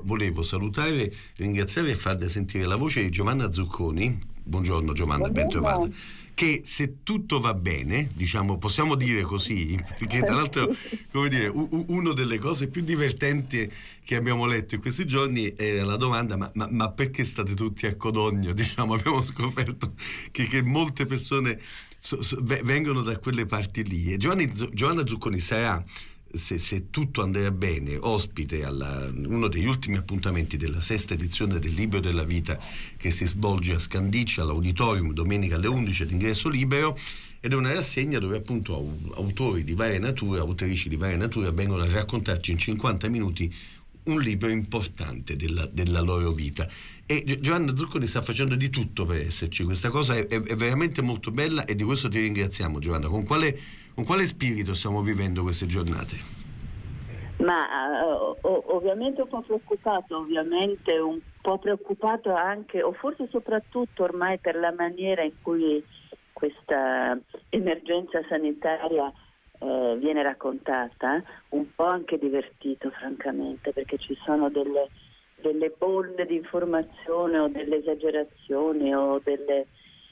volevo salutare, ringraziare e farle sentire la voce di Giovanna Zucconi. Buongiorno Giovanna, bentrovata. Che se tutto va bene, diciamo, possiamo dire così, perché tra l'altro, come dire, una delle cose più divertenti che abbiamo letto in questi giorni era la domanda: ma perché state tutti a Codogno? Diciamo, abbiamo scoperto che molte persone vengono da quelle parti lì. E Giovanna Zucconi sarà, se tutto andrà bene, ospite uno degli ultimi appuntamenti della 6ª edizione del Libro della Vita, che si svolge a Scandicci all'Auditorium domenica alle 11 ad ingresso libero, ed è una rassegna dove appunto autori di varia natura, autrici di varia natura vengono a raccontarci in 50 minuti un libro importante della loro vita. E Giovanna Zucconi sta facendo di tutto per esserci. Questa cosa è veramente molto bella, e di questo ti ringraziamo, Giovanna. Con quale spirito stiamo vivendo queste giornate? Ma ovviamente un po' preoccupato anche, o forse soprattutto ormai, per la maniera in cui questa emergenza sanitaria viene raccontata, un po' anche divertito francamente, perché ci sono delle bolle di informazione o delle esagerazioni o delle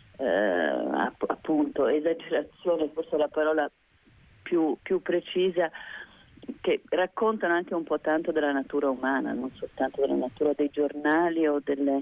appunto esagerazione, forse è la parola più precisa, che raccontano anche un po' tanto della natura umana, non soltanto della natura dei giornali o delle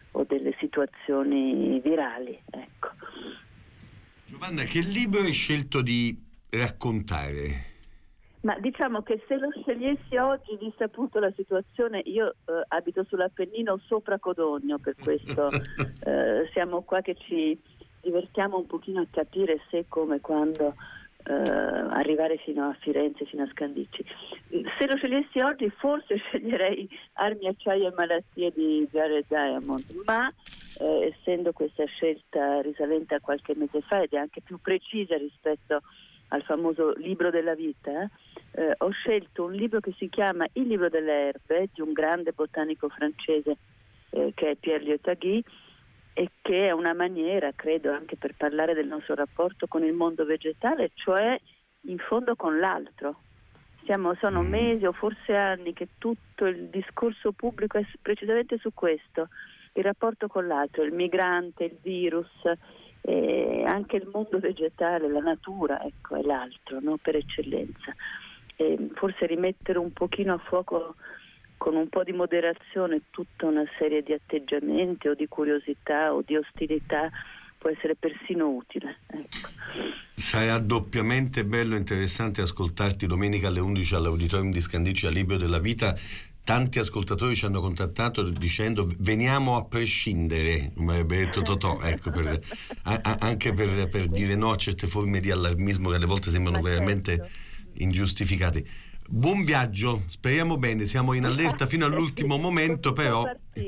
situazioni virali, ecco. Giovanna, che libro hai scelto di raccontare? Ma diciamo che se lo scegliessi oggi, vista appunto la situazione, io abito sull'Appennino sopra Codogno, per questo siamo qua che ci divertiamo un pochino a capire se, come, quando arrivare fino a Firenze, fino a Scandicci. Se lo scegliessi oggi forse sceglierei Armi, acciaio e malattie di Jared Diamond, ma essendo questa scelta risalente a qualche mese fa ed è anche più precisa rispetto al famoso Libro della Vita, ho scelto un libro che si chiama Il libro delle erbe, di un grande botanico francese che è Pierre Liotagui, e che è una maniera, credo, anche per parlare del nostro rapporto con il mondo vegetale, cioè in fondo con l'altro. Sono mesi o forse anni che tutto il discorso pubblico è precisamente su questo, il rapporto con l'altro, il migrante, il virus, anche il mondo vegetale, la natura, ecco, è l'altro, no? Per eccellenza. E forse rimettere un pochino a fuoco, con un po' di moderazione, tutta una serie di atteggiamenti o di curiosità o di ostilità può essere persino utile, ecco. Sarà doppiamente bello e interessante ascoltarti domenica alle 11 all'Auditorium di Scandicci al Libro della Vita. Tanti ascoltatori ci hanno contattato dicendo: veniamo a prescindere, come avrebbe detto Totò, ecco, anche per dire no a certe forme di allarmismo che alle volte sembrano veramente ingiustificate. Buon viaggio, speriamo bene, siamo in allerta fino all'ultimo momento, però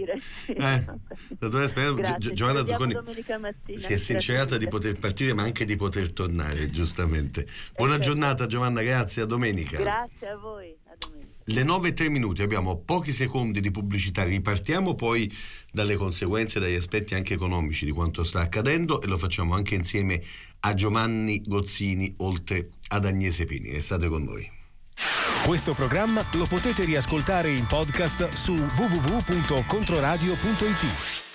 Giovanna Zucconi si è sincerata di poter partire, ma anche di poter tornare, giustamente. Buona giornata Giovanna, grazie, a domenica. Grazie a voi, a domenica. Le 9:03, abbiamo pochi secondi di pubblicità, ripartiamo poi dalle conseguenze, dagli aspetti anche economici di quanto sta accadendo, e lo facciamo anche insieme a Giovanni Gozzini, oltre ad Agnese Pini. Restate con noi. Questo programma lo potete riascoltare in podcast su www.controradio.it.